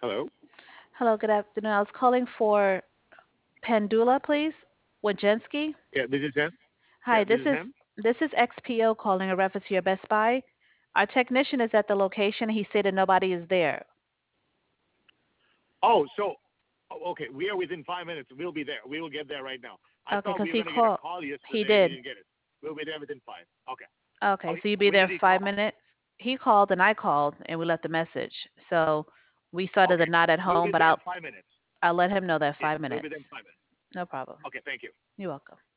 Hello? Hello, good afternoon. I was calling for Pendula, please. Wojcinski. Yeah, this is him. Hi, Yeah, this is him. this is XPO calling a reference to your Best Buy. Our technician is at the location. He said that nobody is there. Oh, so, okay, we are within 5 minutes. We'll be there. We will get there right now. I Okay, thought because we were he going to get a called. call He yesterday. We did. didn't get it. We'll be there within five. Okay. Okay, Okay. so you'll be When there did he 5 minutes. He called and I called and we left a message. So we started the Okay. not at We'll home, be but there in I'll 5 minutes. I'll let him know that Yeah, five we'll be minutes. there in 5 minutes. No problem. Okay, thank you. You're welcome.